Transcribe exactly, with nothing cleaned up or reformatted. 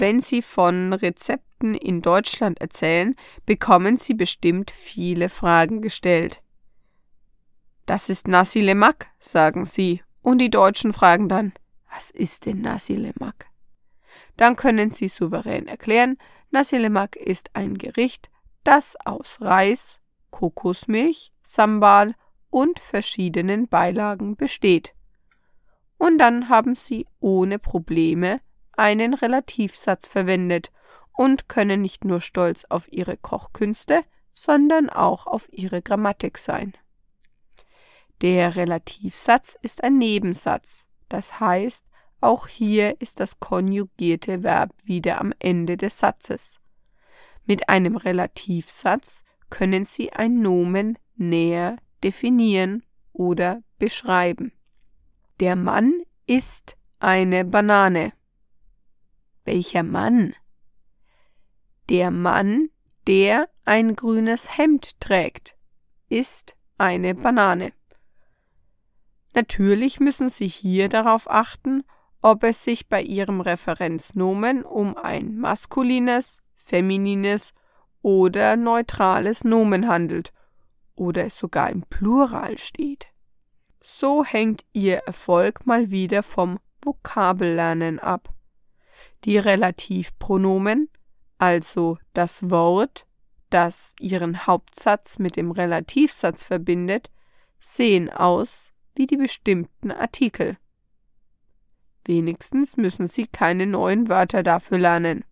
Wenn Sie von Rezepten in Deutschland erzählen, bekommen Sie bestimmt viele Fragen gestellt. Das ist Nasi Lemak, sagen Sie, und die Deutschen fragen dann, was ist denn Nasi Lemak? Dann können Sie souverän erklären, Nasi Lemak ist ein Gericht, das aus Reis, Kokosmilch, Sambal und verschiedenen Beilagen besteht. Und dann haben Sie ohne Probleme einen Relativsatz verwendet und können nicht nur stolz auf Ihre Kochkünste, sondern auch auf Ihre Grammatik sein. Der Relativsatz ist ein Nebensatz, das heißt, auch hier ist das konjugierte Verb wieder am Ende des Satzes. Mit einem Relativsatz können Sie ein Nomen näher definieren oder beschreiben. Der Mann isst eine Banane. Welcher Mann? Der Mann, der ein grünes Hemd trägt, isst eine Banane. Natürlich müssen Sie hier darauf achten, ob es sich bei Ihrem Referenznomen um ein maskulines, feminines oder neutrales Nomen handelt oder es sogar im Plural steht. So hängt Ihr Erfolg mal wieder vom Vokabellernen ab. Die Relativpronomen, also das Wort, das Ihren Hauptsatz mit dem Relativsatz verbindet, sehen aus wie die bestimmten Artikel. Wenigstens müssen Sie keine neuen Wörter dafür lernen.